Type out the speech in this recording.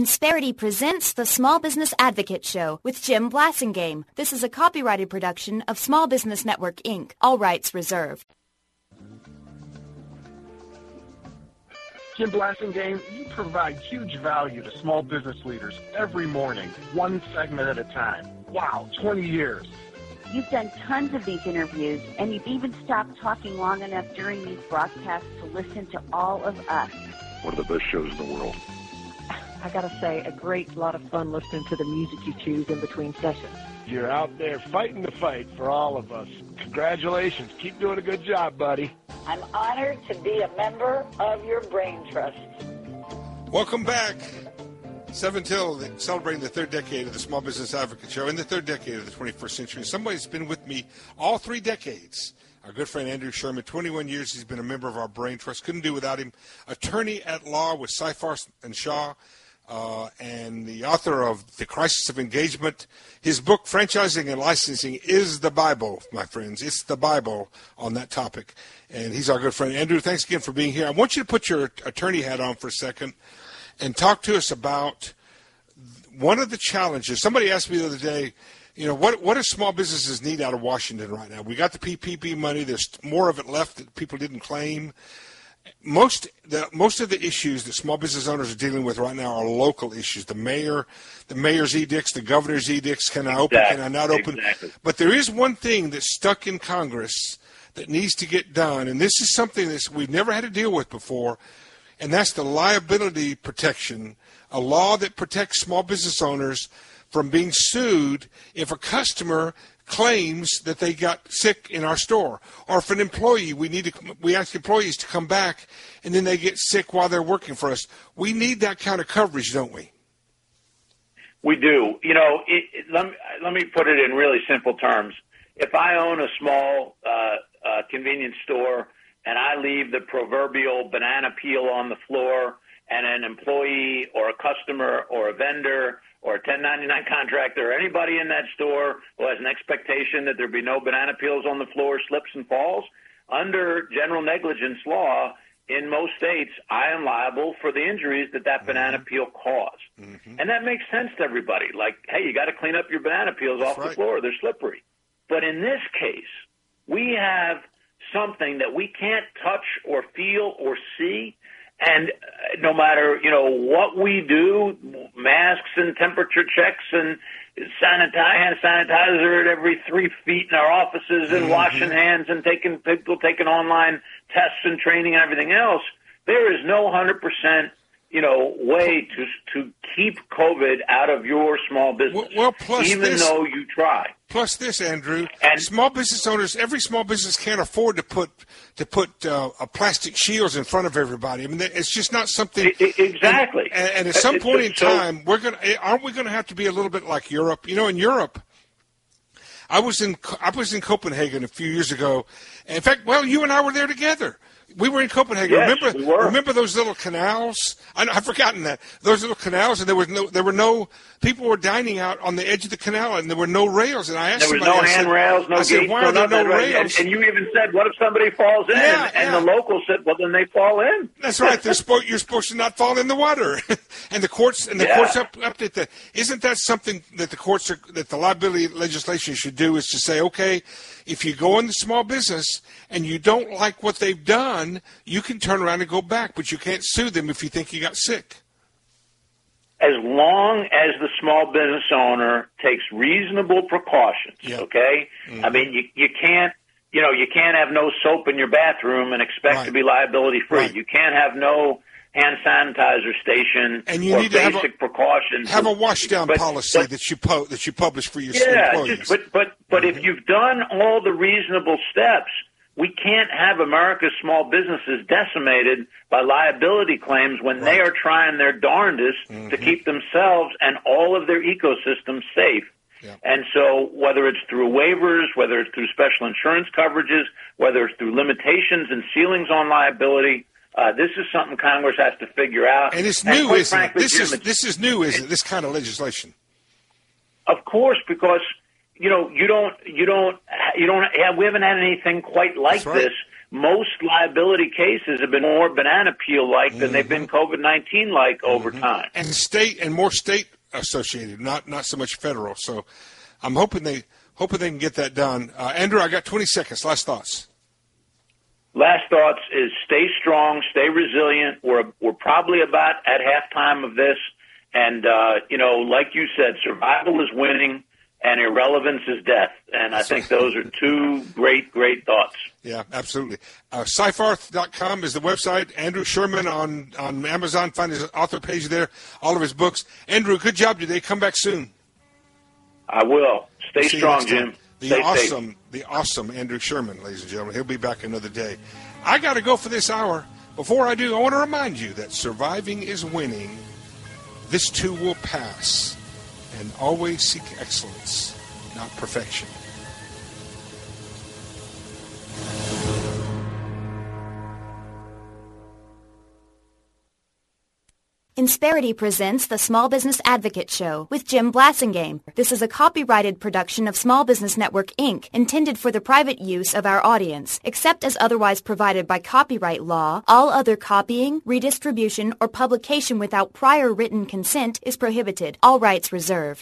Insperity presents the Small Business Advocate Show with Jim Blasingame. This is a copyrighted production of Small Business Network, Inc. All rights reserved. Jim Blasingame, you provide huge value to small business leaders every morning, one segment at a time. Wow, 20 years. You've done tons of these interviews, and you've even stopped talking long enough during these broadcasts to listen to all of us. One of the best shows in the world. I gotta say, a great lot of fun listening to the music you choose in between sessions. You're out there fighting the fight for all of us. Congratulations. Keep doing a good job, buddy. I'm honored to be a member of your Brain Trust. Welcome back. 7 Till, celebrating the third decade of the Small Business Advocate Show in the third decade of the 21st century. Somebody's been with me all 3 decades. Our good friend Andrew Sherman, 21 years he's been a member of our Brain Trust. Couldn't do without him. Attorney at law with Seyfarth and Shaw, and the author of The Crisis of Engagement. His book, Franchising and Licensing, is the Bible, my friends. It's the Bible on that topic. And he's our good friend. Andrew, thanks again for being here. I want you to put your attorney hat on for a second and talk to us about one of the challenges. Somebody asked me the other day, you know, what do small businesses need out of Washington right now? We got the PPP money. There's more of it left that people didn't claim. Most of the issues that small business owners are dealing with right now are local issues. The mayor's edicts, the governor's edicts, can I open, can I not open? Exactly. But there is one thing that's stuck in Congress that needs to get done, and this is something that we've never had to deal with before, and that's the liability protection, a law that protects small business owners from being sued if a customer claims that they got sick in our store, or if an employee, we ask employees to come back and then they get sick while they're working for us. We need that kind of coverage, don't we? We do. You know, let me put it in really simple terms. If I own a small convenience store and I leave the proverbial banana peel on the floor, and an employee or a customer or a vendor or a 1099 contractor or anybody in that store who has an expectation that there be no banana peels on the floor slips and falls, under general negligence law in most states, I am liable for the injuries that banana peel caused. Mm-hmm. And that makes sense to everybody. Like, hey, you got to clean up your banana peels off the floor. They're slippery. But in this case, we have something that we can't touch or feel or see. And no matter, you know, what we do, masks and temperature checks and hand sanitizer at every 3 feet in our offices and washing hands and taking online tests and training and everything else, there is no 100%, you know, way to keep COVID out of your small business, even though you try. Plus this, Andrew, and small business owners, every small business can't afford to put a plastic shields in front of everybody. I mean, it's just not something. Exactly. And at some point in time, aren't we going to have to be a little bit like Europe? You know, in Europe, I was in Copenhagen a few years ago. In fact, well, you and I were there together. We were in Copenhagen. Yes, Remember those little canals? I've forgotten that. Those little canals, and there were no people were dining out on the edge of the canal, and there were no rails. And I asked there was no handrails, no gates, why are there no rails? And you even said, what if somebody falls in? And the locals said, well, then they fall in. That's right. You're supposed to not fall in the water. And the courts upped it. Isn't that something that that the liability legislation should do, is to say, okay, if you go into small business and you don't like what they've done, you can turn around and go back, but you can't sue them if you think you got sick. As long as the small business owner takes reasonable precautions, okay? Mm-hmm. I mean, you can't have no soap in your bathroom and expect to be liability free. Right. You can't have no hand sanitizer station, and you or need to basic precautions. Have a washdown policy that you publish for your employees. But if you've done all the reasonable steps, we can't have America's small businesses decimated by liability claims when they are trying their darndest to keep themselves and all of their ecosystems safe. Yeah. And so whether it's through waivers, whether it's through special insurance coverages, whether it's through limitations and ceilings on liability, this is something Congress has to figure out. And it's new, isn't it? This is new, isn't it? This kind of legislation. Of course, because we haven't had anything quite like this most liability cases have been more banana peel-like than they've been COVID-19-like over time. And state and more state associated, not so much federal. So I'm hoping they can get that done. Andrew, I got 20 seconds. Last thoughts. Last thoughts is stay strong, stay resilient. We're probably about at halftime of this. And, like you said, survival is winning and irrelevance is death. And I think those are two great thoughts. Yeah, absolutely. Seyfarth.com is the website. Andrew Sherman on Amazon. Find his author page there, all of his books. Andrew, good job today. Come back soon. I will. Stay strong, Jim. The awesome Andrew Sherman, ladies and gentlemen. He'll be back another day. I got to go for this hour. Before I do, I want to remind you that surviving is winning. This too will pass. And always seek excellence, not perfection. Insperity presents the Small Business Advocate Show with Jim Blasingame. This is a copyrighted production of Small Business Network, Inc., intended for the private use of our audience. Except as otherwise provided by copyright law, all other copying, redistribution, or publication without prior written consent is prohibited. All rights reserved.